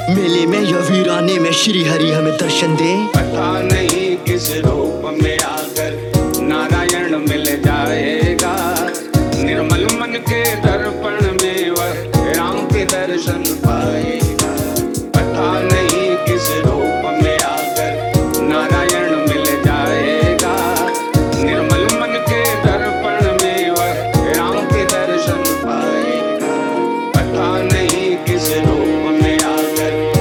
मेले में या वीराने में श्री हरि हमें दर्शन दे। पता नहीं किस रूप में